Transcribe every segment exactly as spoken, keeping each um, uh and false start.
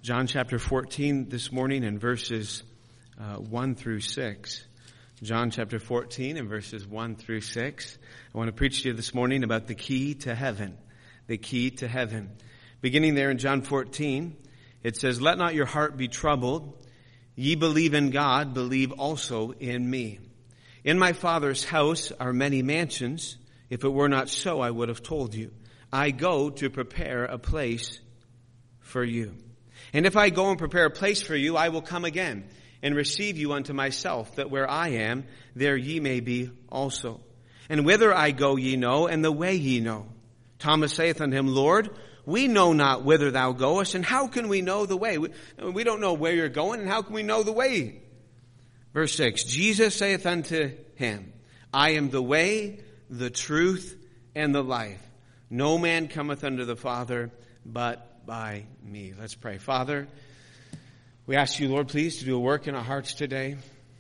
John chapter fourteen this morning and verses uh, one through six. John chapter fourteen and verses one through six. I want to preach to you this morning about the key to heaven. The key to heaven. Beginning there in John fourteen, it says, "Let not your heart be troubled. Ye believe in God, believe also in me. In my Father's house are many mansions. If it were not so, I would have told you. I go to prepare a place for you. And if I go and prepare a place for you, I will come again and receive you unto myself, that where I am, there ye may be also. And whither I go ye know, and the way ye know. Thomas saith unto him, Lord, we know not whither thou goest, and how can we know the way?" We, we don't know where you're going, and how can we know the way? Verse six, "Jesus saith unto him, I am the way, the truth, and the life. No man cometh unto the Father but by me." Let's pray. Father, we ask you, Lord, please, to do a work in our hearts today.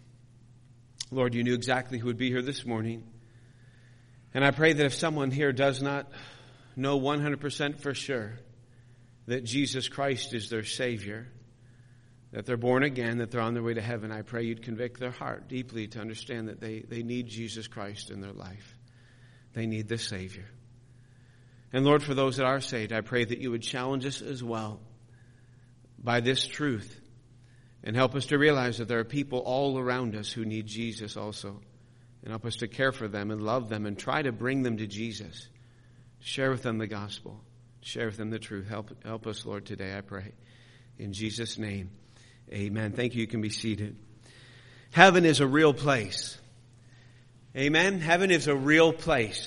Lord, you knew exactly who would be here this morning. And I pray that if someone here does not know one hundred percent for sure that Jesus Christ is their Savior, that they're born again, that they're on their way to heaven, I pray you'd convict their heart deeply to understand that they, they need Jesus Christ in their life. They need the Savior. And Lord, for those that are saved, I pray that you would challenge us as well by this truth and help us to realize that there are people all around us who need Jesus also. And help us to care for them and love them and try to bring them to Jesus. Share with them the gospel. Share with them the truth. Help, help us, Lord, today, I pray. In Jesus' name, amen. Thank you. You can be seated. Heaven is a real place. Amen. Heaven is a real place.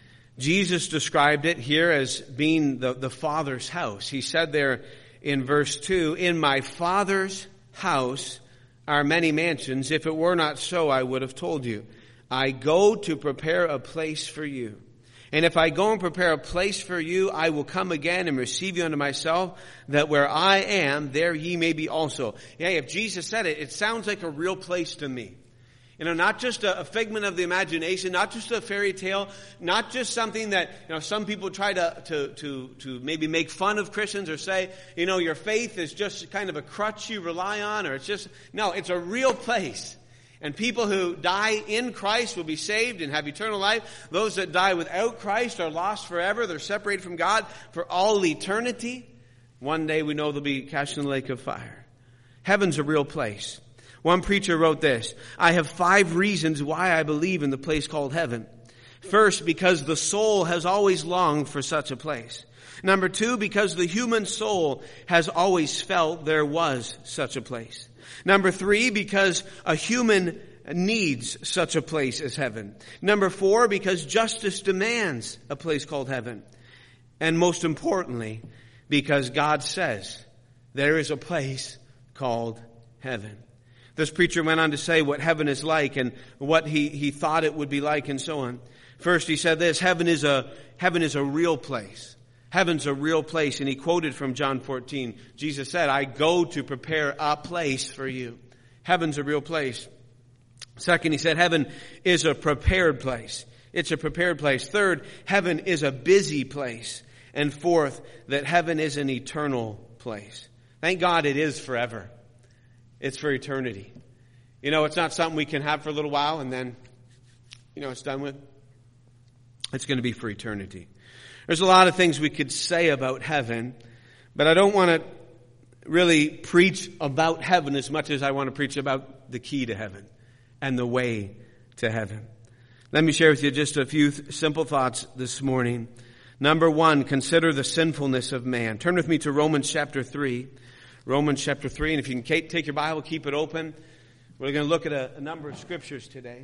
Jesus described it here as being the, the Father's house. He said there in verse two, "In my Father's house are many mansions. If it were not so, I would have told you. I go to prepare a place for you. And if I go and prepare a place for you, I will come again and receive you unto myself, that where I am, there ye may be also." Yeah, if Jesus said it, it sounds like a real place to me. You know, not just a, a figment of the imagination, not just a fairy tale, not just something that, you know, some people try to, to, to, to maybe make fun of Christians or say, you know, your faith is just kind of a crutch you rely on, or it's just, no, it's a real place. And people who die in Christ will be saved and have eternal life. Those that die without Christ are lost forever. They're separated from God for all eternity. One day we know they'll be cast in the lake of fire. Heaven's a real place. One preacher wrote this, "I have five reasons why I believe in the place called heaven. First, because the soul has always longed for such a place. Number two, because the human soul has always felt there was such a place. Number three, because a human needs such a place as heaven. Number four, because justice demands a place called heaven. And most importantly, because God says there is a place called heaven." This preacher went on to say what heaven is like and what he, he thought it would be like and so on. First, he said this, heaven is a, heaven is a real place. Heaven's a real place. And he quoted from John fourteen. Jesus said, "I go to prepare a place for you." Heaven's a real place. Second, he said, heaven is a prepared place. It's a prepared place. Third, heaven is a busy place. And fourth, that heaven is an eternal place. Thank God it is forever. It's for eternity. You know, it's not something we can have for a little while and then, you know, it's done with. It's going to be for eternity. There's a lot of things we could say about heaven, but I don't want to really preach about heaven as much as I want to preach about the key to heaven and the way to heaven. Let me share with you just a few th- simple thoughts this morning. Number one, consider the sinfulness of man. Turn with me to Romans chapter three. Romans chapter three, and if you can take your Bible, keep it open. We're going to look at a, a number of scriptures today.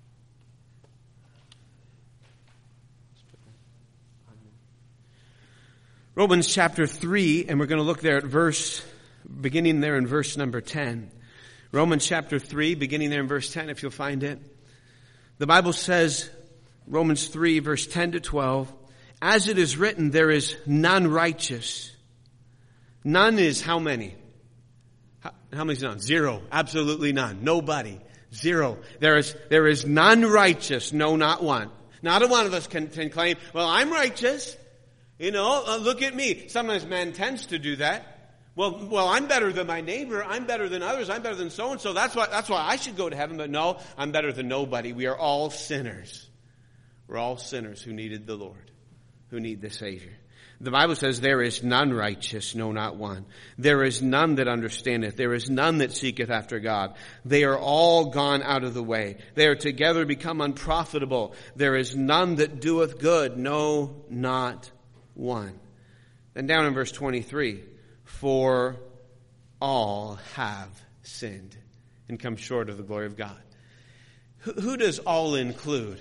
Romans chapter three, and we're going to look there at verse, beginning there in verse number ten. Romans chapter three, beginning there in verse ten, if you'll find it. The Bible says, Romans three, verse ten to twelve, "As it is written, there is none righteous." None is how many? How, how many is none? Zero. Absolutely none. Nobody. Zero. There is, there is none righteous. No, not one. Not a one of us can, can claim, well, I'm righteous. You know, uh, look at me. Sometimes man tends to do that. Well, well, I'm better than my neighbor. I'm better than others. I'm better than so-and-so. That's why, that's why I should go to heaven. But no, I'm better than nobody. We are all sinners. We're all sinners who needed the Lord, who need the Savior. The Bible says, there is none righteous, no, not one. There is none that understandeth. There is none that seeketh after God. They are all gone out of the way. They are together become unprofitable. There is none that doeth good, no, not one. Then down in verse twenty-three, for all have sinned and come short of the glory of God. Who, who does all include?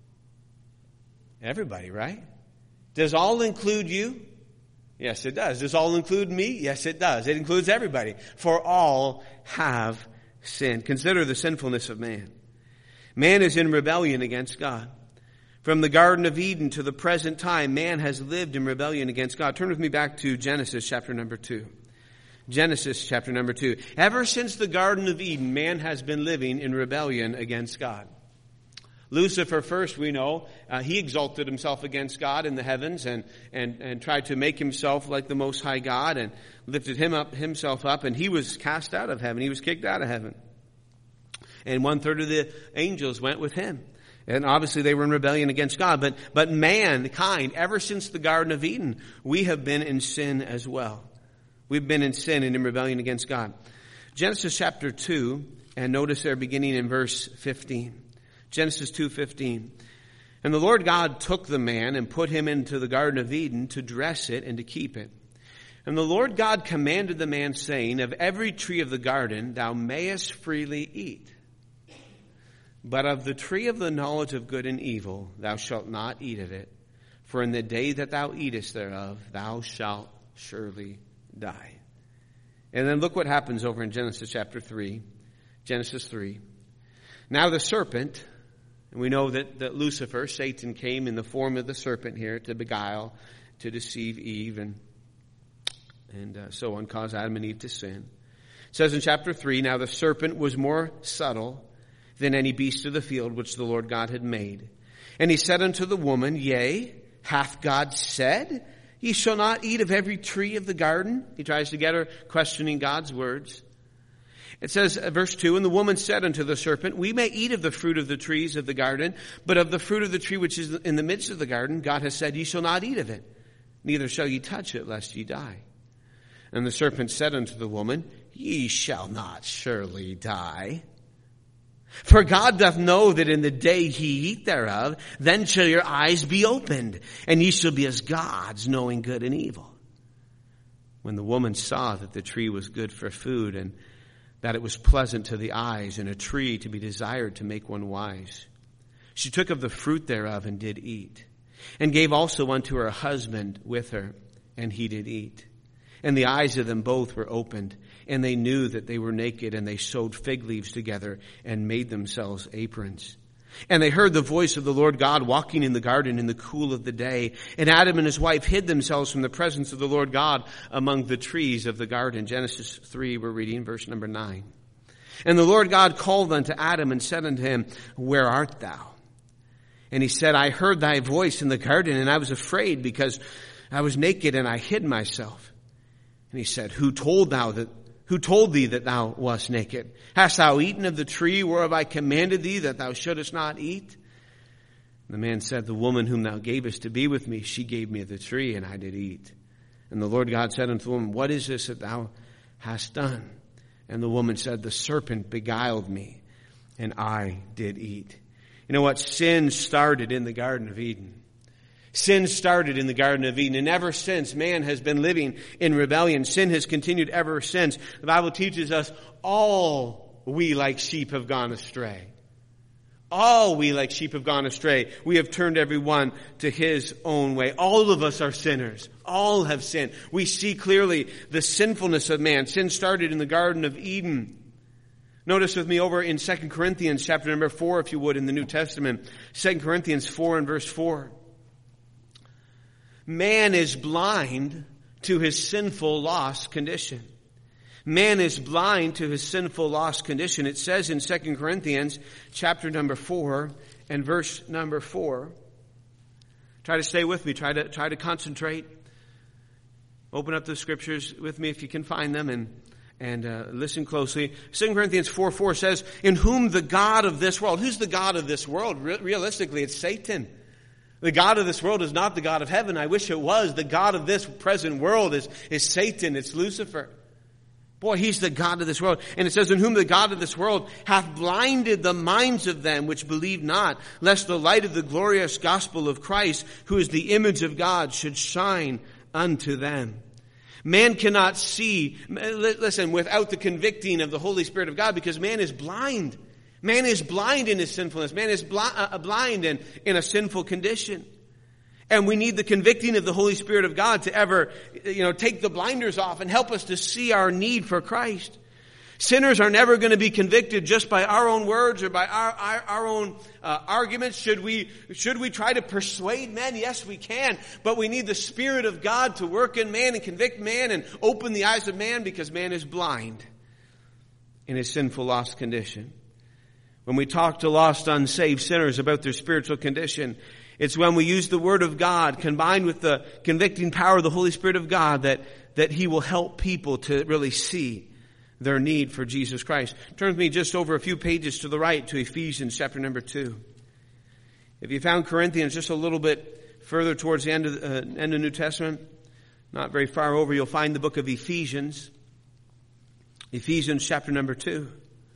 Everybody, right? Does all include you? Yes, it does. Does all include me? Yes, it does. It includes everybody. For all have sinned. Consider the sinfulness of man. Man is in rebellion against God. From the Garden of Eden to the present time, man has lived in rebellion against God. Turn with me back to Genesis chapter number two. Genesis chapter number two. Ever since the Garden of Eden, man has been living in rebellion against God. Lucifer, first we know, uh, he exalted himself against God in the heavens and, and, and tried to make himself like the Most High God and lifted him up, himself up, and he was cast out of heaven. He was kicked out of heaven. And one third of the angels went with him. And obviously they were in rebellion against God. But, but mankind, ever since the Garden of Eden, we have been in sin as well. We've been in sin and in rebellion against God. Genesis chapter two, and notice there beginning in verse fifteen. Genesis two fifteen. And the Lord God took the man and put him into the Garden of Eden to dress it and to keep it. And the Lord God commanded the man, saying, of every tree of the garden thou mayest freely eat. But of the tree of the knowledge of good and evil thou shalt not eat of it. For in the day that thou eatest thereof thou shalt surely die. And then look what happens over in Genesis chapter three. Genesis three. Now the serpent... And we know that, that Lucifer, Satan, came in the form of the serpent here to beguile, to deceive Eve, and and uh, so on, cause Adam and Eve to sin. It says in chapter three, now the serpent was more subtle than any beast of the field which the Lord God had made. And he said unto the woman, yea, hath God said, ye shall not eat of every tree of the garden? He tries to get her questioning God's words. It says, verse two, and the woman said unto the serpent, we may eat of the fruit of the trees of the garden, but of the fruit of the tree which is in the midst of the garden, God has said, ye shall not eat of it, neither shall ye touch it, lest ye die. And the serpent said unto the woman, ye shall not surely die. For God doth know that in the day ye eat thereof, then shall your eyes be opened, and ye shall be as gods, knowing good and evil. When the woman saw that the tree was good for food, and that it was pleasant to the eyes, and a tree to be desired to make one wise, she took of the fruit thereof and did eat, and gave also unto her husband with her, and he did eat. And the eyes of them both were opened, and they knew that they were naked, and they sewed fig leaves together and made themselves aprons. And they heard the voice of the Lord God walking in the garden in the cool of the day. And Adam and his wife hid themselves from the presence of the Lord God among the trees of the garden. Genesis three, we're reading verse number nine. And the Lord God called unto Adam and said unto him, where art thou? And he said, I heard thy voice in the garden, and I was afraid because I was naked and I hid myself. And he said, who told thou that Who told thee that thou wast naked? Hast thou eaten of the tree whereof I commanded thee that thou shouldest not eat? And the man said, the woman whom thou gavest to be with me, she gave me of the tree, and I did eat. And the Lord God said unto the woman, what is this that thou hast done? And the woman said, the serpent beguiled me, and I did eat. You know what? Sin started in the Garden of Eden. Sin started in the Garden of Eden, and ever since man has been living in rebellion. Sin has continued ever since. The Bible teaches us all we like sheep have gone astray. All we like sheep have gone astray. We have turned every one to his own way. All of us are sinners. All have sinned. We see clearly the sinfulness of man. Sin started in the Garden of Eden. Notice with me over in Second Corinthians chapter number four, if you would, in the New Testament. Second Corinthians four and verse four. Man is blind to his sinful lost condition. Man is blind to his sinful lost condition. It says in Second Corinthians chapter number four and verse number four. Try to stay with me. Try to, try to concentrate. Open up the scriptures with me if you can find them, and and uh, listen closely. Second Corinthians four four says, in whom the God of this world. Who's the God of this world? Re- realistically, it's Satan. The God of this world is not the God of heaven. I wish it was. The God of this present world is, is Satan. It's Lucifer. Boy, he's the God of this world. And it says, in whom the God of this world hath blinded the minds of them which believe not, lest the light of the glorious gospel of Christ, who is the image of God, should shine unto them. Man cannot see, listen, without the convicting of the Holy Spirit of God, because man is blind. Man is blind in his sinfulness. Man is bl- uh, blind and in a sinful condition. And we need the convicting of the Holy Spirit of God to ever, you know, take the blinders off and help us to see our need for Christ. Sinners are never going to be convicted just by our own words or by our, our, our own uh, arguments. Should we, should we try to persuade men? Yes, we can. But we need the Spirit of God to work in man and convict man and open the eyes of man, because man is blind in his sinful, lost condition. When we talk to lost, unsaved sinners about their spiritual condition, it's when we use the Word of God combined with the convicting power of the Holy Spirit of God that, that He will help people to really see their need for Jesus Christ. Turn with me just over a few pages to the right to Ephesians chapter number two. If you found Corinthians just a little bit further towards the end of the uh, end of the New Testament, not very far over, you'll find the book of Ephesians. Ephesians chapter number two.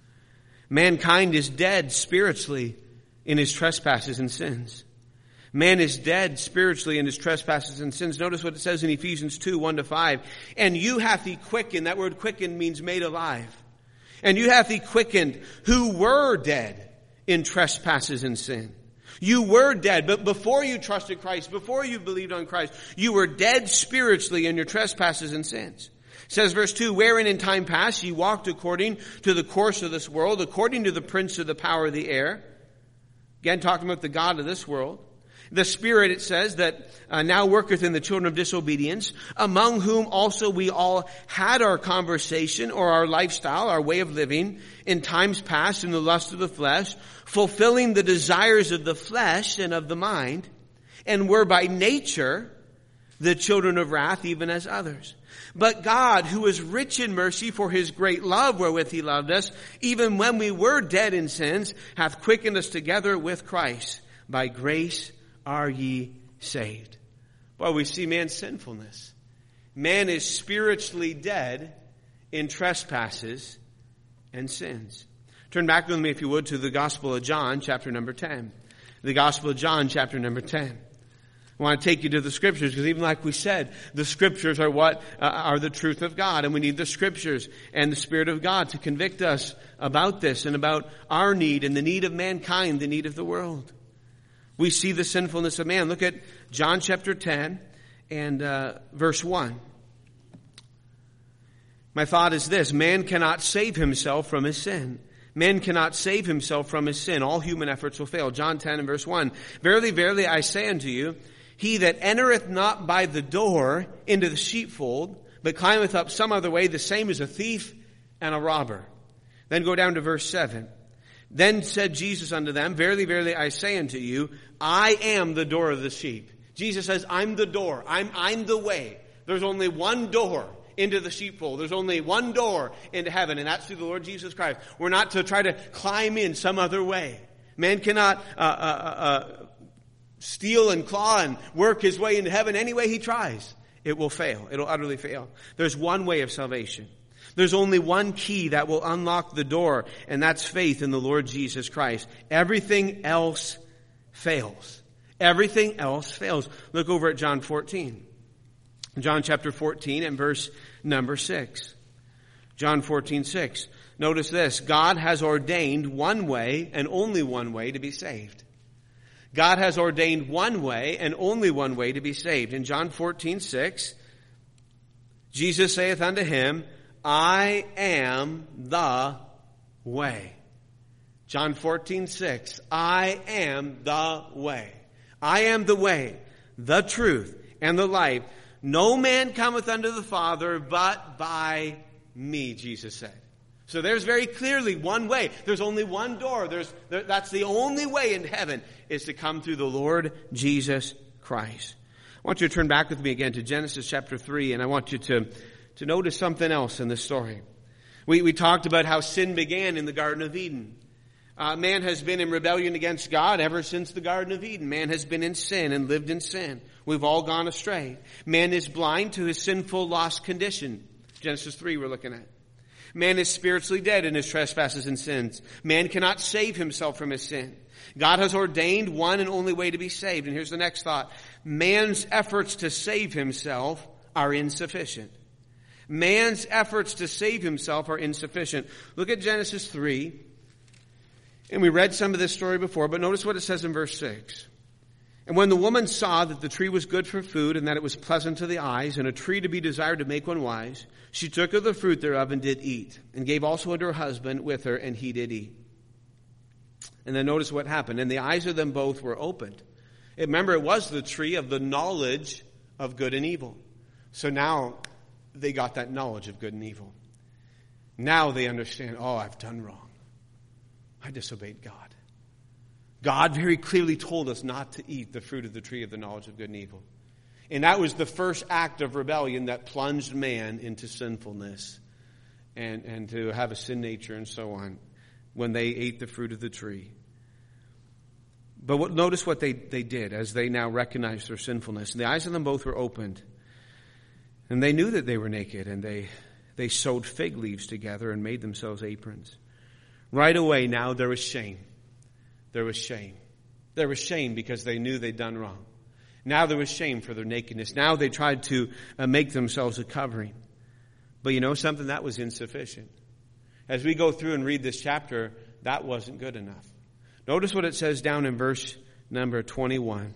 Mankind is dead spiritually in his trespasses and sins. Man is dead spiritually in his trespasses and sins. Notice what it says in Ephesians two, one to five. And you hath he quickened. That word quickened means made alive. And you hath he quickened who were dead in trespasses and sin. You were dead, but before you trusted Christ, before you believed on Christ, you were dead spiritually in your trespasses and sins. It says verse two, wherein in time past ye walked according to the course of this world, according to the prince of the power of the air. Again, talking about the God of this world. The Spirit, it says, that uh, now worketh in the children of disobedience, among whom also we all had our conversation, or our lifestyle, our way of living, in times past in the lust of the flesh, fulfilling the desires of the flesh and of the mind, and were by nature the children of wrath, even as others. But God, who is rich in mercy for his great love wherewith he loved us, even when we were dead in sins, hath quickened us together with Christ. By grace are ye saved. Well, we see man's sinfulness. Man is spiritually dead in trespasses and sins. Turn back with me, if you would, to the Gospel of John, chapter number ten. The Gospel of John, chapter number ten. I want to take you to the Scriptures, because even like we said, the Scriptures are what uh, are the truth of God, and we need the Scriptures and the Spirit of God to convict us about this and about our need and the need of mankind, the need of the world. We see the sinfulness of man. Look at John chapter ten and uh, verse one. My thought is this: man cannot save himself from his sin. Man cannot save himself from his sin. All human efforts will fail. John ten and verse one. Verily, verily, I say unto you, he that entereth not by the door into the sheepfold, but climbeth up some other way, the same is a thief and a robber. Then go down to verse seven. Then said Jesus unto them, verily, verily, I say unto you, I am the door of the sheep. Jesus says, I'm the door. I'm, I'm the way. There's only one door into the sheepfold. There's only one door into heaven, and that's through the Lord Jesus Christ. We're not to try to climb in some other way. Man cannot uh, uh, uh, steal and claw and work his way into heaven any way he tries. It will fail. It'll utterly fail. There's one way of salvation. There's only one key that will unlock the door, and that's faith in the Lord Jesus Christ. Everything else fails. Everything else fails. Look over at John fourteen. John chapter fourteen and verse number six. John fourteen, six. Notice this: God has ordained one way and only one way to be saved. God has ordained one way and only one way to be saved. In John fourteen, six, Jesus saith unto him, I am the way. John fourteen, six. I am the way. I am the way, the truth, and the life. No man cometh unto the Father but by me, Jesus said. So there's very clearly one way. There's only one door. There's, there, that's the only way in heaven, is to come through the Lord Jesus Christ. I want you to turn back with me again to Genesis chapter three, and I want you to, to notice something else in this story. We, we talked about how sin began in the Garden of Eden. Uh, man has been in rebellion against God ever since the Garden of Eden. Man has been in sin and lived in sin. We've all gone astray. Man is blind to his sinful, lost condition. Genesis three we're looking at. Man is spiritually dead in his trespasses and sins. Man cannot save himself from his sin. God has ordained one and only way to be saved. And here's the next thought. Man's efforts to save himself are insufficient. Man's efforts to save himself are insufficient. Look at Genesis three. And we read some of this story before, but notice what it says in verse six. And when the woman saw that the tree was good for food, and that it was pleasant to the eyes, and a tree to be desired to make one wise, she took of the fruit thereof and did eat, and gave also unto her husband with her, and he did eat. And then notice what happened. And the eyes of them both were opened. Remember, it was the tree of the knowledge of good and evil. So now they got that knowledge of good and evil. Now they understand, oh, I've done wrong. I disobeyed God. God very clearly told us not to eat the fruit of the tree of the knowledge of good and evil. And that was the first act of rebellion that plunged man into sinfulness and, and to have a sin nature and so on when they ate the fruit of the tree. But what, notice what they, they did as they now recognized their sinfulness. And the eyes of them both were opened. And they knew that they were naked, and they, they sewed fig leaves together and made themselves aprons. Right away now there was shame. There was shame. There was shame because they knew they'd done wrong. Now there was shame for their nakedness. Now they tried to uh, make themselves a covering. But you know something? That was insufficient. As we go through and read this chapter, that wasn't good enough. Notice what it says down in verse number twenty-one.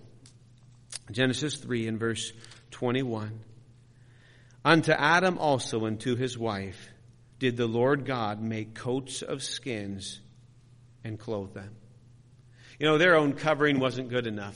Genesis three and verse twenty-one. Unto Adam also and to his wife did the Lord God make coats of skins and clothe them. You know, their own covering wasn't good enough.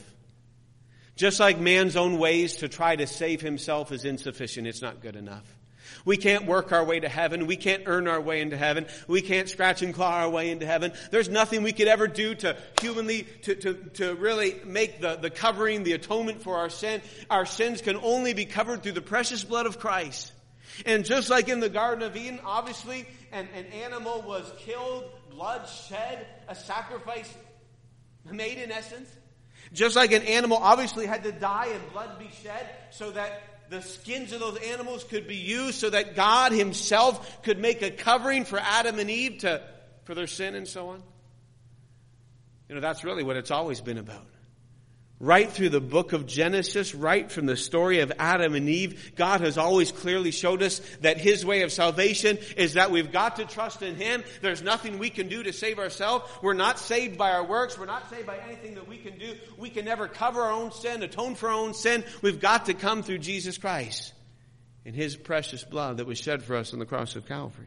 Just like man's own ways to try to save himself is insufficient, it's not good enough. We can't work our way to heaven. We can't earn our way into heaven. We can't scratch and claw our way into heaven. There's nothing we could ever do to humanly, to, to, to really make the, the covering, the atonement for our sin. Our sins can only be covered through the precious blood of Christ. And just like in the Garden of Eden, obviously, an, an animal was killed, blood shed, a sacrifice made in essence. Just like an animal obviously had to die and blood be shed so that the skins of those animals could be used so that God himself could make a covering for Adam and Eve to, for their sin and so on. You know, that's really what it's always been about. Right through the book of Genesis, right from the story of Adam and Eve, God has always clearly showed us that his way of salvation is that we've got to trust in him. There's nothing we can do to save ourselves. We're not saved by our works. We're not saved by anything that we can do. We can never cover our own sin, atone for our own sin. We've got to come through Jesus Christ and his precious blood that was shed for us on the cross of Calvary.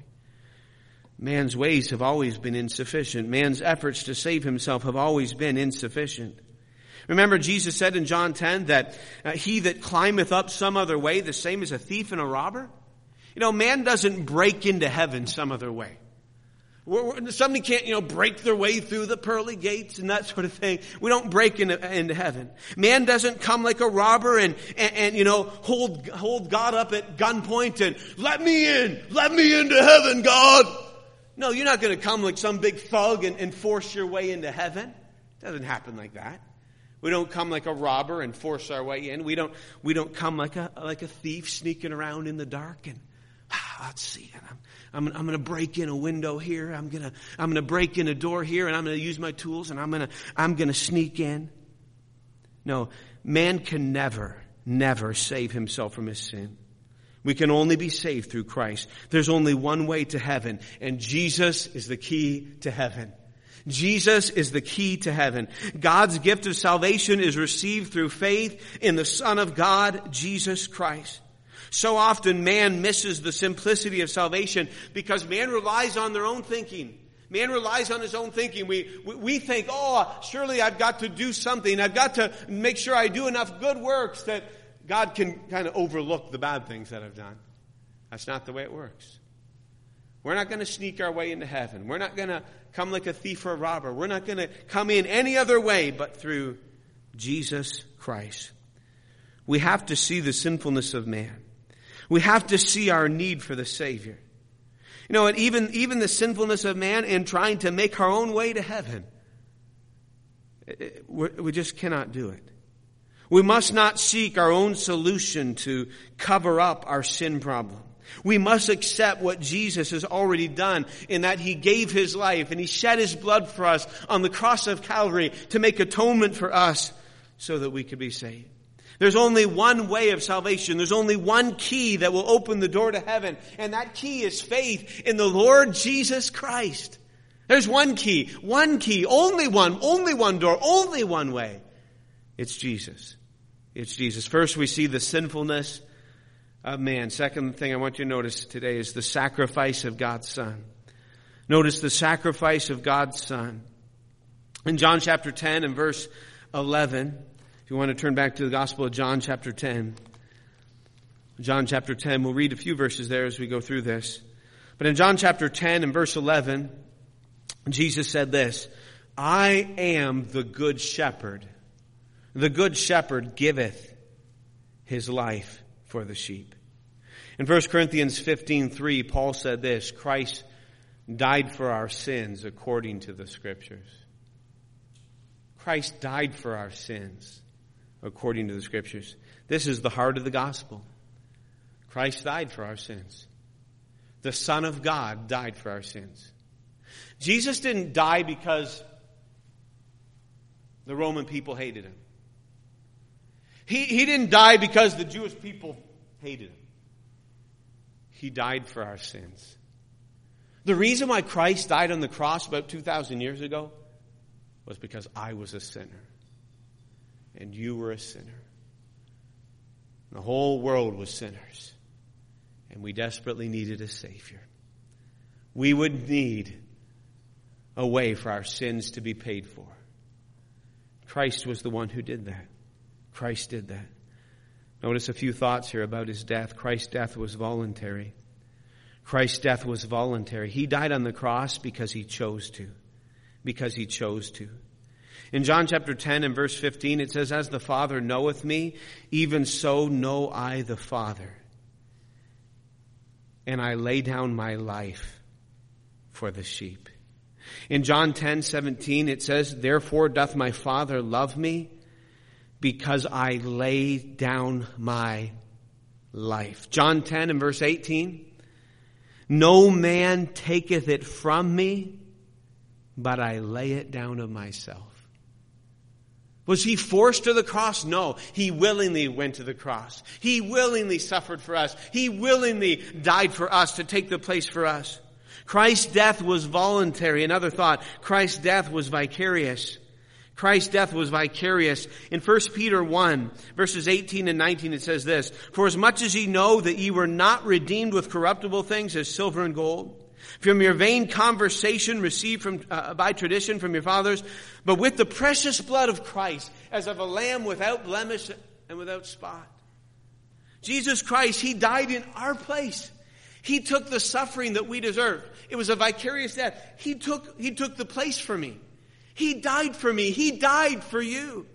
Man's ways have always been insufficient. Man's efforts to save himself have always been insufficient. Remember, Jesus said in John ten that uh, he that climbeth up some other way, the same as a thief and a robber. You know, man doesn't break into heaven some other way. We're, we're, somebody can't, you know, break their way through the pearly gates and that sort of thing. We don't break into, into heaven. Man doesn't come like a robber and, and, and, you know, hold, hold God up at gunpoint and let me in, let me into heaven, God. No, you're not going to come like some big thug and, and force your way into heaven. It doesn't happen like that. We don't come like a robber and force our way in. We don't, we don't come like a, like a thief sneaking around in the dark and, ah, let's see, I'm, I'm, I'm going to break in a window here. I'm going to, I'm going to break in a door here and I'm going to use my tools and I'm going to, I'm going to sneak in. No, man can never, never save himself from his sin. We can only be saved through Christ. There's only one way to heaven, and Jesus is the key to heaven. Jesus is the key to heaven. God's gift of salvation is received through faith in the Son of God, Jesus Christ. So often man misses the simplicity of salvation because man relies on their own thinking. Man relies on his own thinking. We, we, we think, oh, surely I've got to do something. I've got to make sure I do enough good works that God can kind of overlook the bad things that I've done. That's not the way it works. We're not going to sneak our way into heaven. We're not going to come like a thief or a robber. We're not going to come in any other way but through Jesus Christ. we have to see the sinfulness of man. We have to see our need for the Savior. You know, and even, even the sinfulness of man in trying to make our own way to heaven. We just cannot do it. We must not seek our own solution to cover up our sin problem. We must accept what Jesus has already done in that He gave His life and He shed His blood for us on the cross of Calvary to make atonement for us so that we could be saved. There's only one way of salvation. There's only one key that will open the door to heaven, and that key is faith in the Lord Jesus Christ. There's one key, one key, only one, only one door, only one way. It's Jesus. It's Jesus. First, we see the sinfulness of man. Second thing I want you to notice today is the sacrifice of God's Son. Notice the sacrifice of God's Son. In John chapter ten and verse eleven, if you want to turn back to the Gospel of John chapter ten. John chapter ten, we'll read a few verses there as we go through this. But in John chapter ten and verse eleven, Jesus said this, I am the good shepherd. The good shepherd giveth his life for the sheep. In First Corinthians fifteen three, Paul said this, Christ died for our sins according to the Scriptures. Christ died for our sins according to the Scriptures. This is the heart of the gospel. Christ died for our sins. The Son of God died for our sins. Jesus didn't die because the Roman people hated Him. He, he didn't die because the Jewish people hated Him. He died for our sins. The reason why Christ died on the cross about two thousand years ago was because I was a sinner. And you were a sinner. The whole world was sinners. And we desperately needed a Savior. We would need a way for our sins to be paid for. Christ was the one who did that. Christ did that. Notice a few thoughts here about His death. Christ's death was voluntary. Christ's death was voluntary. He died on the cross because He chose to. Because He chose to. In John chapter ten and verse fifteen, it says, As the Father knoweth me, even so know I the Father. And I lay down my life for the sheep. In John ten seventeen, it says, Therefore doth my Father love me, because I lay down my life. John ten and verse eighteen, No man taketh it from me, but I lay it down of myself. Was He forced to the cross? No. He willingly went to the cross. He willingly suffered for us. He willingly died for us to take the place for us. Christ's death was voluntary. Another thought, Christ's death was vicarious. Christ's death was vicarious. In First Peter one, verses eighteen and nineteen, it says this, For as much as ye know that ye were not redeemed with corruptible things as silver and gold, from your vain conversation received from uh, by tradition from your fathers, but with the precious blood of Christ, as of a lamb without blemish and without spot. Jesus Christ, He died in our place. He took the suffering that we deserve. It was a vicarious death. He took, He took the place for me. He died for me. He died for you.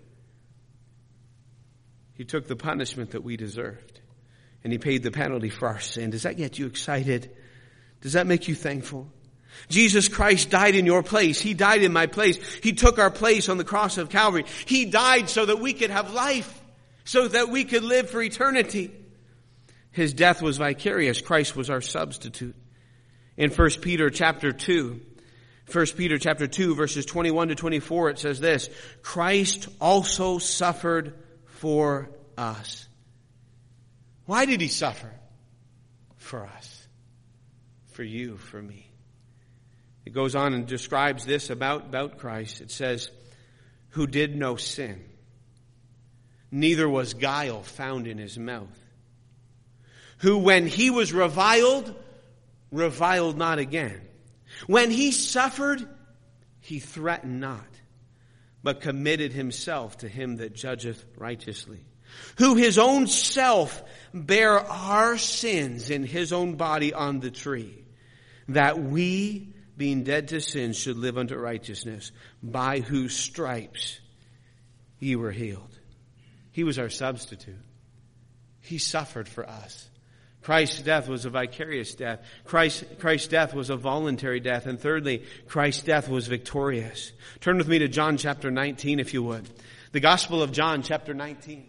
He took the punishment that we deserved. And He paid the penalty for our sin. Does that get you excited? Does that make you thankful? Jesus Christ died in your place. He died in my place. He took our place on the cross of Calvary. He died so that we could have life, so that we could live for eternity. His death was vicarious. Christ was our substitute. In First Peter chapter two, First Peter chapter two, verses twenty-one to twenty-four, it says this, Christ also suffered for us. Why did He suffer? For us. For you, for me. It goes on and describes this about, about Christ. It says, who did no sin, neither was guile found in His mouth. Who, when He was reviled, reviled not again. When He suffered, He threatened not, but committed Himself to Him that judgeth righteously. Who His own self bare our sins in His own body on the tree, that we, being dead to sin, should live unto righteousness, by whose stripes ye were healed. He was our substitute. He suffered for us. Christ's death was a vicarious death. Christ, Christ's death was a voluntary death. And thirdly, Christ's death was victorious. Turn with me to John chapter nineteen, if you would. The Gospel of John chapter nineteen.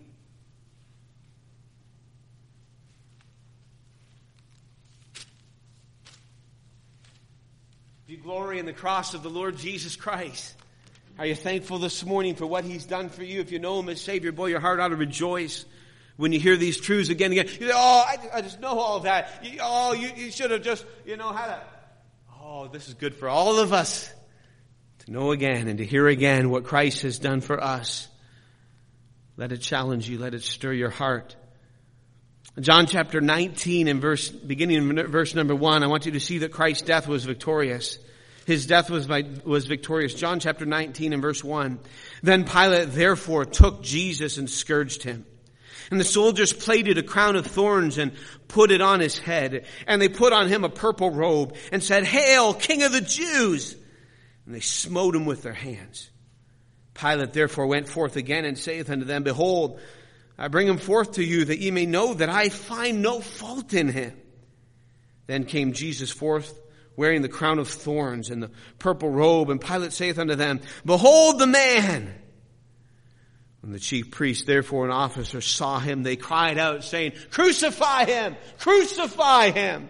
If you glory in the cross of the Lord Jesus Christ, are you thankful this morning for what He's done for you? If you know Him as Savior, boy, your heart ought to rejoice. When you hear these truths again and again, you say, oh, I, I just know all that. You, oh, you, you should have just, you know, had a, oh, this is good for all of us to know again and to hear again what Christ has done for us. Let it challenge you. Let it stir your heart. John chapter nineteen and verse, beginning in verse number one, I want you to see that Christ's death was victorious. His death was, was victorious. John chapter nineteen and verse one. Then Pilate therefore took Jesus and scourged him. And the soldiers plaited a crown of thorns and put it on his head. And they put on him a purple robe and said, Hail, King of the Jews! And they smote him with their hands. Pilate therefore went forth again and saith unto them, Behold, I bring him forth to you that ye may know that I find no fault in him. Then came Jesus forth wearing the crown of thorns and the purple robe. And Pilate saith unto them, Behold the man! When the chief priests, therefore, and officers saw him, they cried out, saying, Crucify him! Crucify him!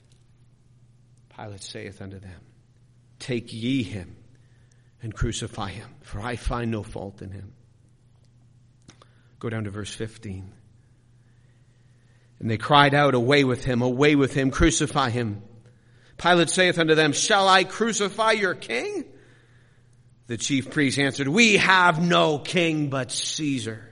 Pilate saith unto them, Take ye him, and crucify him, for I find no fault in him. Go down to verse fifteen. And they cried out, Away with him, away with him, crucify him. Pilate saith unto them, Shall I crucify your king? The chief priests answered, We have no king but Caesar.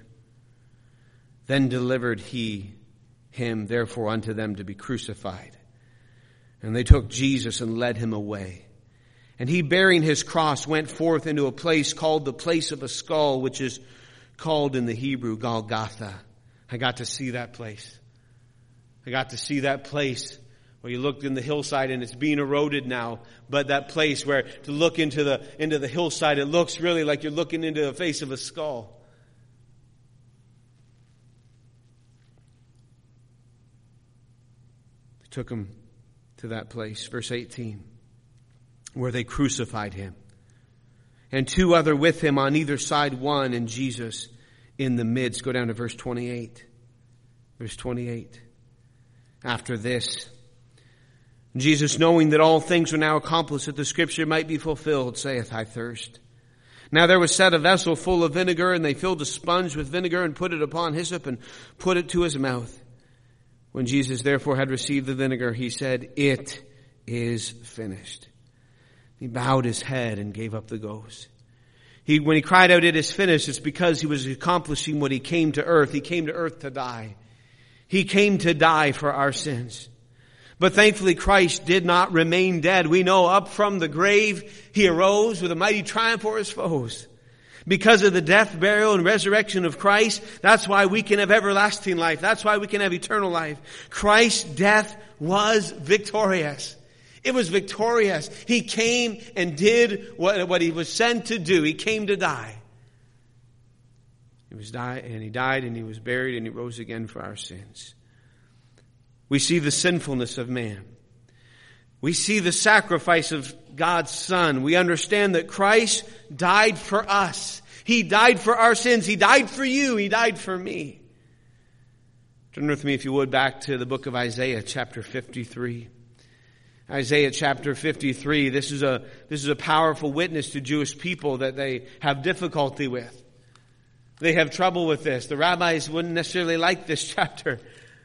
Then delivered he him therefore unto them to be crucified. And they took Jesus and led him away. And he, bearing his cross, went forth into a place called the place of a skull, which is called in the Hebrew Golgotha. I got to see that place. I got to see that place where you looked in the hillside and it's being eroded now. But that place where to look into the, into the hillside, it looks really like you're looking into the face of a skull. They took him to that place, verse eighteen, where they crucified him. And two other with him on either side, one and Jesus in the midst. Go down to verse twenty-eight. Verse twenty-eight. After this, Jesus, knowing that all things were now accomplished, that the scripture might be fulfilled, saith, I thirst. Now there was set a vessel full of vinegar, and they filled a sponge with vinegar and put it upon hyssop and put it to his mouth. When Jesus therefore had received the vinegar, he said, It is finished. He bowed his head and gave up the ghost. He, when he cried out, It is finished, it's because he was accomplishing what he came to earth. He came to earth to die. He came to die for our sins. But thankfully Christ did not remain dead. We know up from the grave he arose with a mighty triumph for his foes. Because of the death, burial, and resurrection of Christ, that's why we can have everlasting life. That's why we can have eternal life. Christ's death was victorious. It was victorious. He came and did what, what he was sent to do. He came to die. He was died, and he died, and he was buried, and he rose again for our sins. We see the sinfulness of man. We see the sacrifice of God's Son. We understand that Christ died for us. He died for our sins. He died for you. He died for me. Turn with me, if you would, back to the book of Isaiah, chapter fifty-three. Isaiah chapter fifty-three. This is a, this is a powerful witness to Jewish people that they have difficulty with. They have trouble with this. The rabbis wouldn't necessarily like this chapter.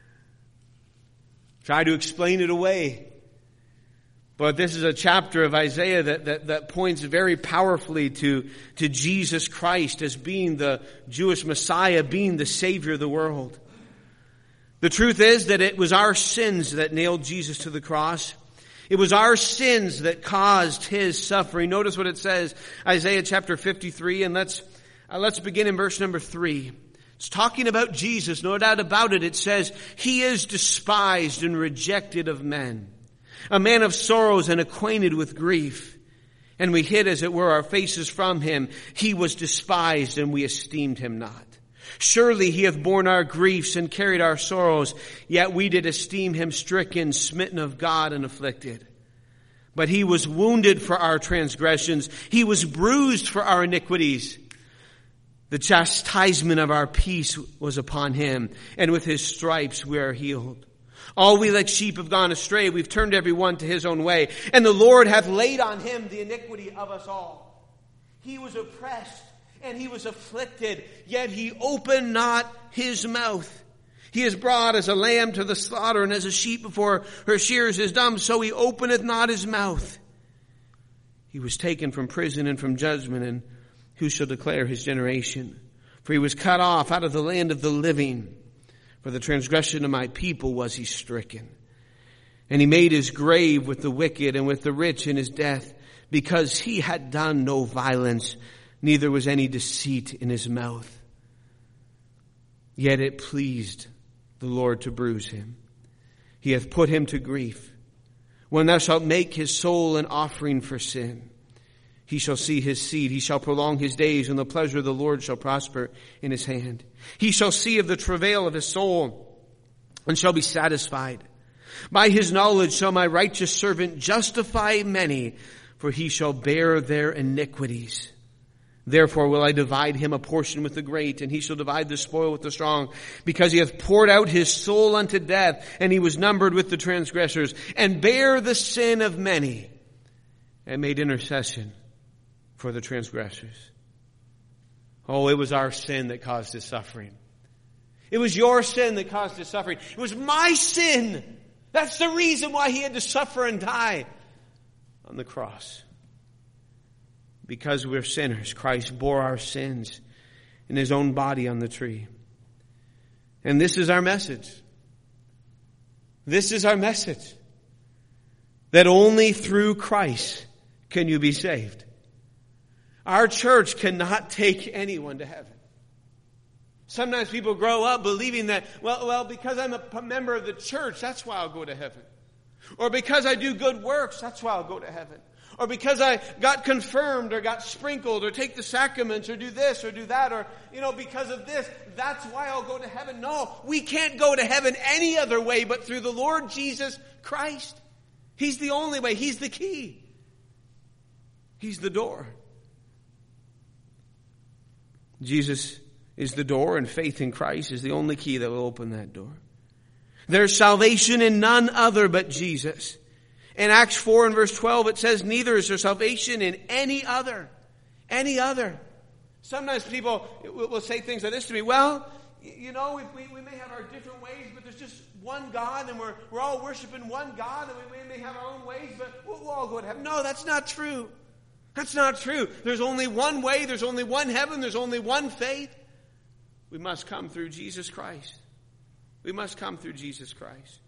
Try to explain it away. But this is a chapter of Isaiah that, that, that points very powerfully to, to Jesus Christ as being the Jewish Messiah, being the Savior of the world. The truth is that it was our sins that nailed Jesus to the cross. It was our sins that caused his suffering. Notice what it says, Isaiah chapter fifty-three, and let's, uh, let's begin in verse number three. It's talking about Jesus, no doubt about it. It says, He is despised and rejected of men, a man of sorrows and acquainted with grief. And we hid, as it were, our faces from him. He was despised, and we esteemed him not. Surely he hath borne our griefs and carried our sorrows, yet we did esteem him stricken, smitten of God, and afflicted. But he was wounded for our transgressions. He was bruised for our iniquities. The chastisement of our peace was upon him, and with his stripes we are healed. All we like sheep have gone astray. We've turned every one to his own way. And the Lord hath laid on him the iniquity of us all. He was oppressed and he was afflicted, yet he opened not his mouth. He is brought as a lamb to the slaughter, and as a sheep before her shearers is dumb, so he openeth not his mouth. He was taken from prison and from judgment, and who shall declare his generation? For he was cut off out of the land of the living. For the transgression of my people was he stricken. And he made his grave with the wicked and with the rich in his death, because he had done no violence, neither was any deceit in his mouth. Yet it pleased the Lord to bruise him. He hath put him to grief. When thou shalt make his soul an offering for sin, he shall see his seed. He shall prolong his days, and the pleasure of the Lord shall prosper in his hand. He shall see of the travail of his soul, and shall be satisfied. By his knowledge shall my righteous servant justify many, for he shall bear their iniquities. Therefore will I divide him a portion with the great, and he shall divide the spoil with the strong, because he hath poured out his soul unto death, and he was numbered with the transgressors, and bare the sin of many, and made intercession for the transgressors. Oh, it was our sin that caused his suffering. It was your sin that caused his suffering. It was my sin. That's the reason why he had to suffer and die on the cross. Because we're sinners, Christ bore our sins in his own body on the tree. And this is our message. This is our message. That only through Christ can you be saved. Our church cannot take anyone to heaven. Sometimes people grow up believing that, well, well, because I'm a member of the church, that's why I'll go to heaven. Or because I do good works, that's why I'll go to heaven. Or because I got confirmed or got sprinkled or take the sacraments or do this or do that, or, you know, because of this, that's why I'll go to heaven. No, we can't go to heaven any other way but through the Lord Jesus Christ. He's the only way. He's the key. He's the door. Jesus is the door, and faith in Christ is the only key that will open that door. There's salvation in none other but Jesus. In Acts four and verse twelve, it says, neither is there salvation in any other. Any other. Sometimes people will say things like this to me. Well, you know, we, we may have our different ways, but there's just one God, and we're, we're all worshiping one God, and we may have our own ways, but we'll, we'll all go to heaven. No, that's not true. That's not true. There's only one way. There's only one heaven. There's only one faith. We must come through Jesus Christ. We must come through Jesus Christ.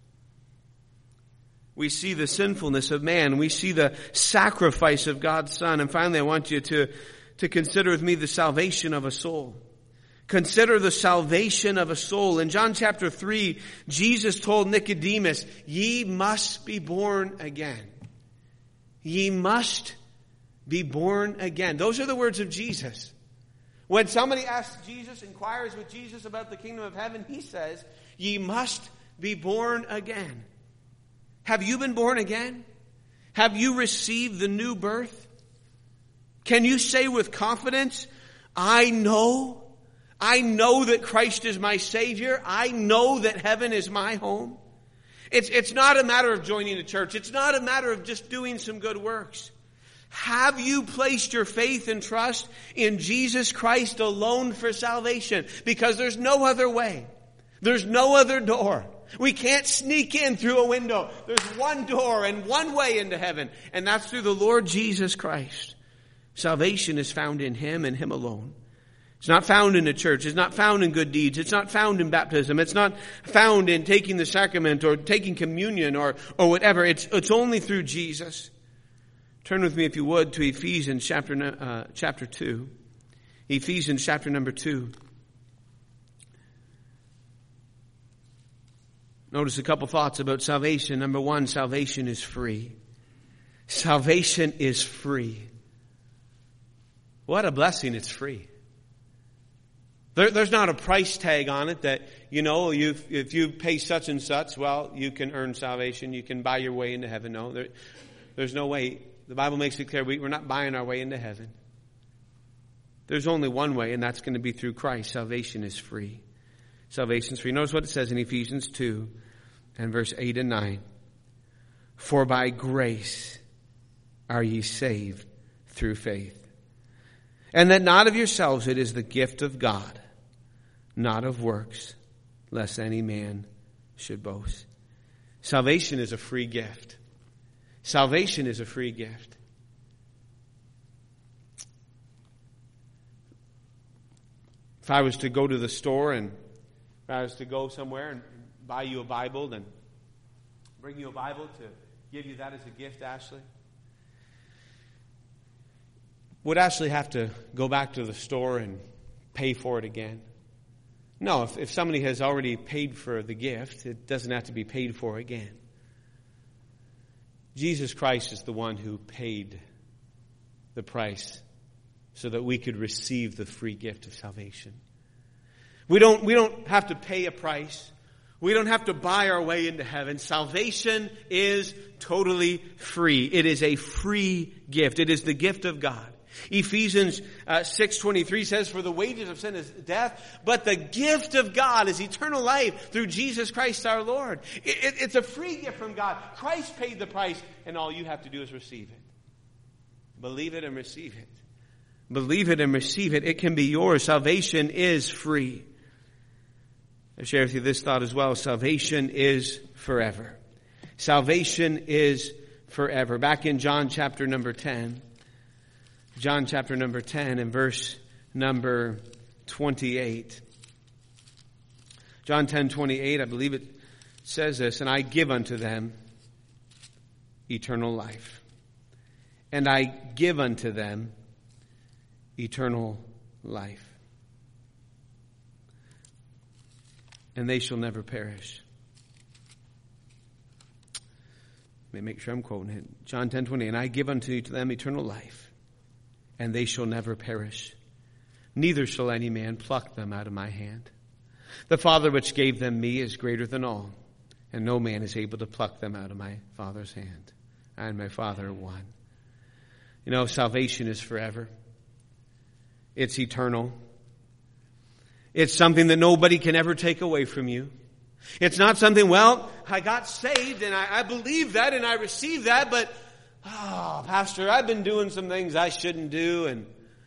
We see the sinfulness of man. We see the sacrifice of God's Son. And finally, I want you to, to consider with me the salvation of a soul. Consider the salvation of a soul. In John chapter three, Jesus told Nicodemus, ye must be born again. Ye must be born again. Those are the words of Jesus. When somebody asks Jesus, inquires with Jesus about the kingdom of heaven, he says, ye must be born again. Have you been born again? Have you received the new birth? Can you say with confidence, I know, I know that Christ is my Savior. I know that heaven is my home. It's, it's not a matter of joining a church. It's not a matter of just doing some good works. Have you placed your faith and trust in Jesus Christ alone for salvation? Because there's no other way. There's no other door. We can't sneak in through a window. There's one door and one way into heaven, and that's through the Lord Jesus Christ. Salvation is found in him and him alone. It's not found in a church. It's not found in good deeds. It's not found in baptism. It's not found in taking the sacrament or taking communion or, or whatever. It's, it's only through Jesus. Turn with me, if you would, to Ephesians chapter, uh, chapter two. Ephesians chapter number two. Notice a couple thoughts about salvation. Number one, salvation is free. Salvation is free. What a blessing, it's free. There, there's not a price tag on it that, you know, you if you pay such and such, well, you can earn salvation. You can buy your way into heaven. No, there, there's no way. The Bible makes it clear we, we're not buying our way into heaven. There's only one way, and that's going to be through Christ. Salvation is free. Salvation is free. Notice what it says in Ephesians two and verse eight and nine. For by grace are ye saved through faith. And that not of yourselves, it is the gift of God, not of works, lest any man should boast. Salvation is a free gift. Salvation is a free gift. If I was to go to the store and if I was to go somewhere and buy you a Bible and bring you a Bible to give you that as a gift, Ashley, would Ashley have to go back to the store and pay for it again? No, if, if somebody has already paid for the gift, it doesn't have to be paid for again. Jesus Christ is the one who paid the price so that we could receive the free gift of salvation. We don't, we don't have to pay a price. We don't have to buy our way into heaven. Salvation is totally free. It is a free gift. It is the gift of God. Ephesians uh, six twenty-three says, for the wages of sin is death, but the gift of God is eternal life through Jesus Christ our Lord. It, it, it's a free gift from God. Christ paid the price, and all you have to do is receive it. Believe it and receive it. Believe it and receive it. It can be yours. Salvation is free. I'll share with you this thought as well. Salvation is forever. Salvation is forever. Back in John chapter number ten. John chapter number ten and verse number twenty-eight. John ten twenty-eight, I believe it says this, and I give unto them eternal life. And I give unto them eternal life. And they shall never perish. Let me make sure I'm quoting it. John ten twenty, and I give unto them eternal life. And they shall never perish. Neither shall any man pluck them out of my hand. The Father which gave them me is greater than all, and no man is able to pluck them out of my Father's hand. I and my Father are one. You know, salvation is forever. It's eternal. It's something that nobody can ever take away from you. It's not something, well, I got saved and I, I believe that and I received that, but oh, Pastor, I've been doing some things I shouldn't do, and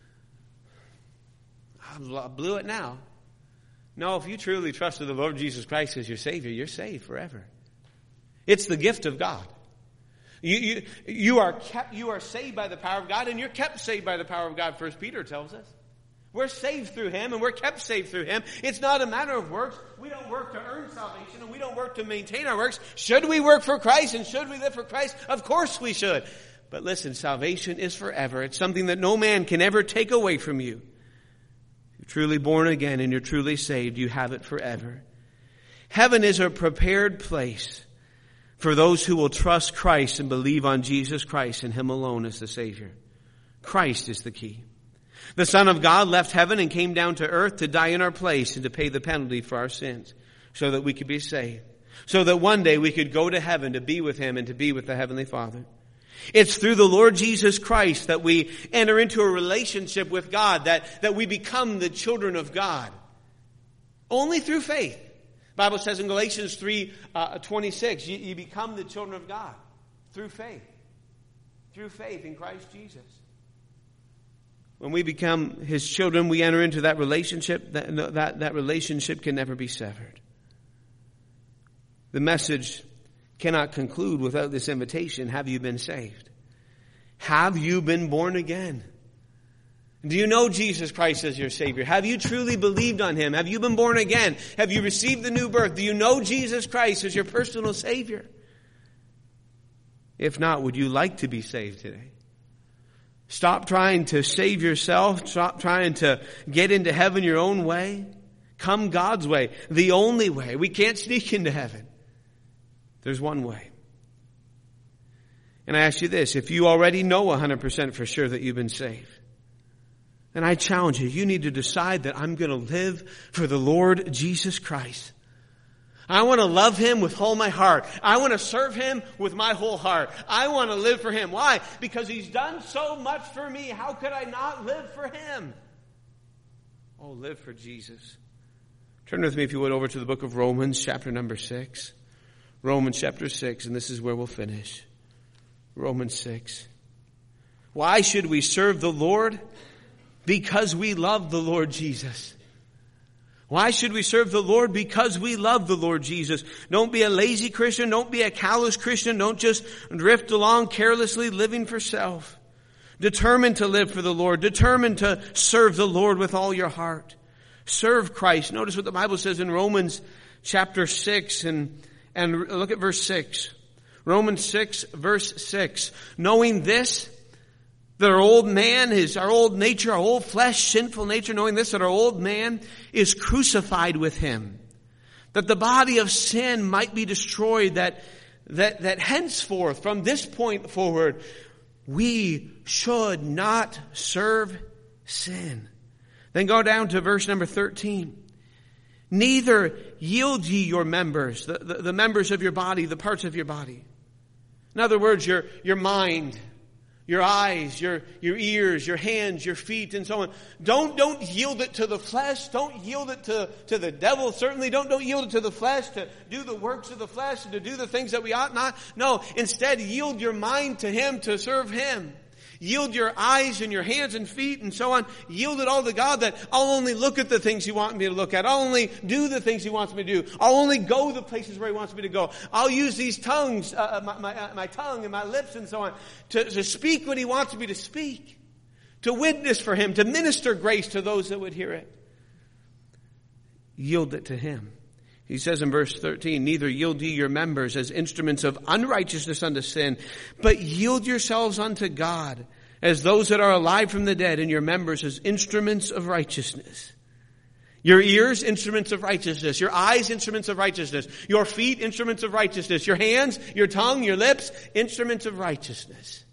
I blew it now. No, if you truly trusted the Lord Jesus Christ as your Savior, you're saved forever. It's the gift of God. You, you, you are kept, you are saved by the power of God, and you're kept saved by the power of God, First Peter tells us. We're saved through Him, and we're kept saved through Him. It's not a matter of works. We don't work to earn salvation, and we don't work to maintain our works. Should we work for Christ, and should we live for Christ? Of course we should. But listen, salvation is forever. It's something that no man can ever take away from you. If you're truly born again, and you're truly saved, you have it forever. Heaven is a prepared place for those who will trust Christ and believe on Jesus Christ and Him alone as the Savior. Christ is the key. The Son of God left heaven and came down to earth to die in our place and to pay the penalty for our sins so that we could be saved. So that one day we could go to heaven to be with Him and to be with the Heavenly Father. It's through the Lord Jesus Christ that we enter into a relationship with God, that, that we become the children of God. Only through faith. The Bible says in Galatians three twenty-six, you, you become the children of God through faith. Through faith in Christ Jesus. When we become His children, we enter into that relationship. That, that, that relationship can never be severed. The message cannot conclude without this invitation. Have you been saved? Have you been born again? Do you know Jesus Christ as your Savior? Have you truly believed on Him? Have you been born again? Have you received the new birth? Do you know Jesus Christ as your personal Savior? If not, would you like to be saved today? Stop trying to save yourself. Stop trying to get into heaven your own way. Come God's way. The only way. We can't sneak into heaven. There's one way. And I ask you this. If you already know one hundred percent for sure that you've been saved, And I challenge you, you need to decide that I'm going to live for the Lord Jesus Christ. I want to love Him with all my heart. I want to serve Him with my whole heart. I want to live for Him. Why? Because He's done so much for me. How could I not live for Him? Oh, live for Jesus. Turn with me, if you would, over to the book of Romans, chapter number six. Romans chapter six, and this is where we'll finish. Romans six. Why should we serve the Lord? Because we love the Lord Jesus. Why should we serve the Lord? Because we love the Lord Jesus. Don't be a lazy Christian. Don't be a callous Christian. Don't just drift along carelessly living for self. Determined to live for the Lord. Determined to serve the Lord with all your heart. Serve Christ. Notice what the Bible says in Romans chapter six, and, and look at verse six. Romans six, verse six. Knowing this, that our old man is, our old nature, our old flesh, sinful nature, knowing this, that our old man is crucified with Him, that the body of sin might be destroyed, that, that, that henceforth, from this point forward, we should not serve sin. Then go down to verse number thirteen. Neither yield ye your members, the, the, the members of your body, the parts of your body. In other words, your, your mind, your eyes, your, your ears, your hands, your feet, and so on. Don't, don't yield it to the flesh. Don't yield it to, to the devil. Certainly don't, don't yield it to the flesh to do the works of the flesh and to do the things that we ought not. No, instead yield your mind to Him to serve Him. Yield your eyes and your hands and feet and so on. Yield it all to God, that I'll only look at the things He wants me to look at. I'll only do the things He wants me to do. I'll only go the places where He wants me to go. I'll use these tongues, uh, my, my, uh, my tongue and my lips and so on, to, to speak what He wants me to speak. To witness for Him, to minister grace to those that would hear it. Yield it to Him. He says in verse thirteen, neither yield ye your members as instruments of unrighteousness unto sin, but yield yourselves unto God as those that are alive from the dead, and your members as instruments of righteousness. Your ears, instruments of righteousness. Your eyes, instruments of righteousness. Your feet, instruments of righteousness. Your hands, your tongue, your lips, instruments of righteousness.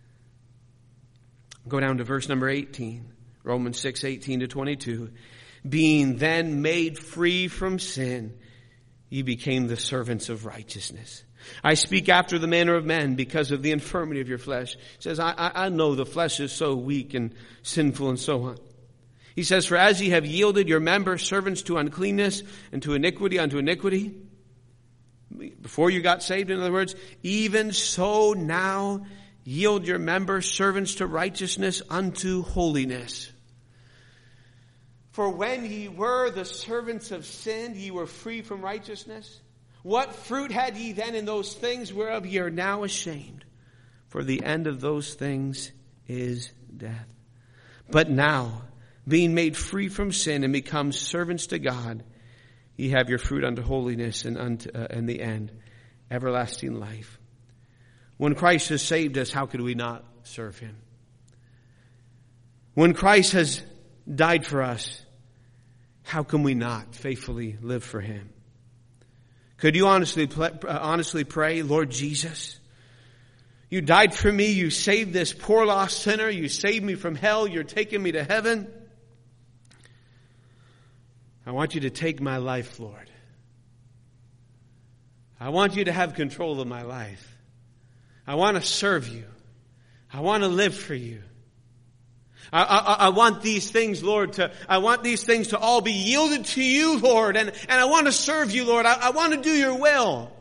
Go down to verse number eighteen. Romans six, eighteen to twenty-two. Being then made free from sin, ye became the servants of righteousness. I speak after the manner of men because of the infirmity of your flesh. He says, I, I, I know the flesh is so weak and sinful and so on. He says, for as ye have yielded your members servants to uncleanness and to iniquity unto iniquity, before you got saved, in other words, even so now yield your members servants to righteousness unto holiness. For when ye were the servants of sin, ye were free from righteousness. What fruit had ye then in those things whereof ye are now ashamed? For the end of those things is death. But now, being made free from sin and become servants to God, ye have your fruit unto holiness, and unto uh, and the end, everlasting life. When Christ has saved us, how could we not serve Him? When Christ has died for us, how can we not faithfully live for Him? Could you honestly, honestly pray, Lord Jesus, you died for me, you saved this poor lost sinner, you saved me from hell, you're taking me to heaven. I want you to take my life, Lord. I want you to have control of my life. I want to serve you. I want to live for you. I, I, I want these things, Lord, to, I want these things to all be yielded to you, Lord, and, and I want to serve you, Lord. I, I want to do your will.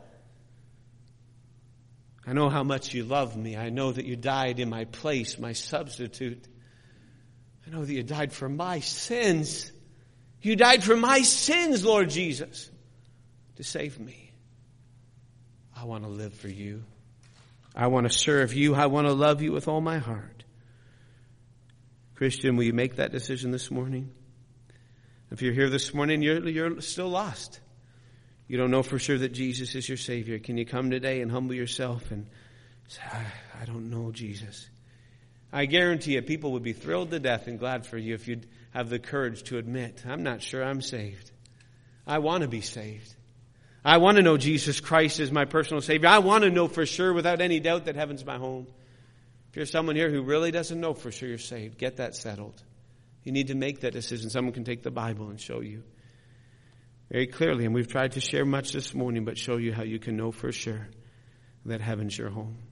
I know how much you love me. I know that you died in my place, my substitute. I know that you died for my sins. You died for my sins, Lord Jesus, to save me. I want to live for you. I want to serve you. I want to love you with all my heart. Christian, will you make that decision this morning? If you're here this morning, you're, you're still lost. You don't know for sure that Jesus is your Savior. Can you come today and humble yourself and say, I, I don't know Jesus? I guarantee you people would be thrilled to death and glad for you if you'd have the courage to admit, I'm not sure I'm saved. I want to be saved. I want to know Jesus Christ is my personal Savior. I want to know for sure without any doubt that heaven's my home. If you're someone here who really doesn't know for sure you're saved, get that settled. You need to make that decision. Someone can take the Bible and show you very clearly. And we've tried to share much this morning, but show you how you can know for sure that heaven's your home.